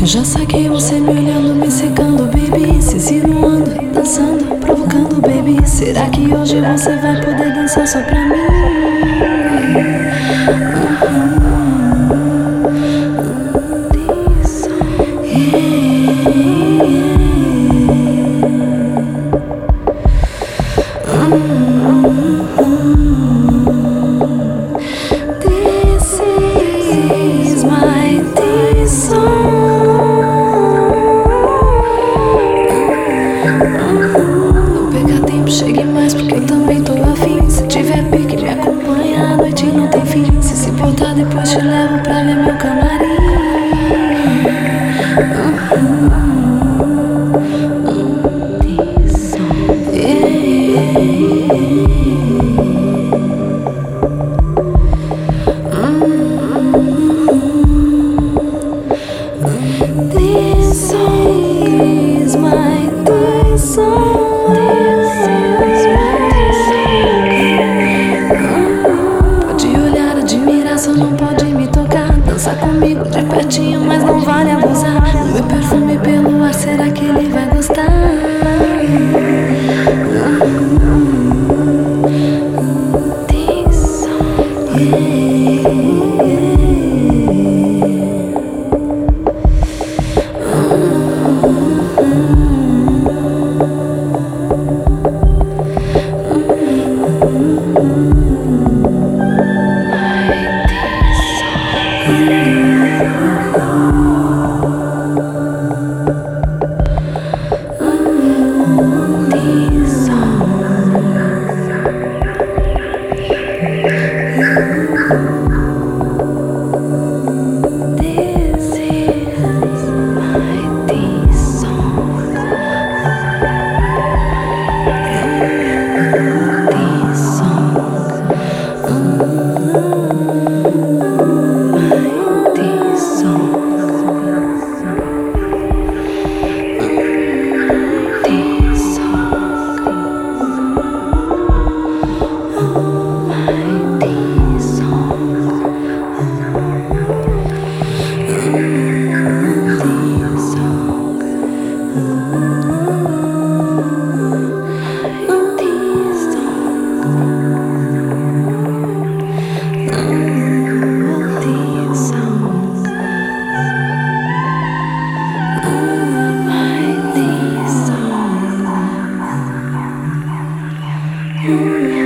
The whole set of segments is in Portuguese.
Já saquei você me olhando, me secando, baby. Se insinuando, dançando, provocando, baby. Será que hoje você vai poder dançar só pra mim? This is my song. Não perca tempo, chegue mais porque eu também tô afim. Se tiver pique, me acompanha, a noite não tem fim. Se importar, depois te levo pra ver meu camarim. This song is my song. Pode olhar, admirar, só não pode me tocar. Dançar comigo de pertinho, mas não vale abusar. O meu perfume pelo ar, será que ele vai gostar? This song,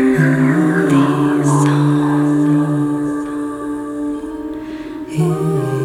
this song.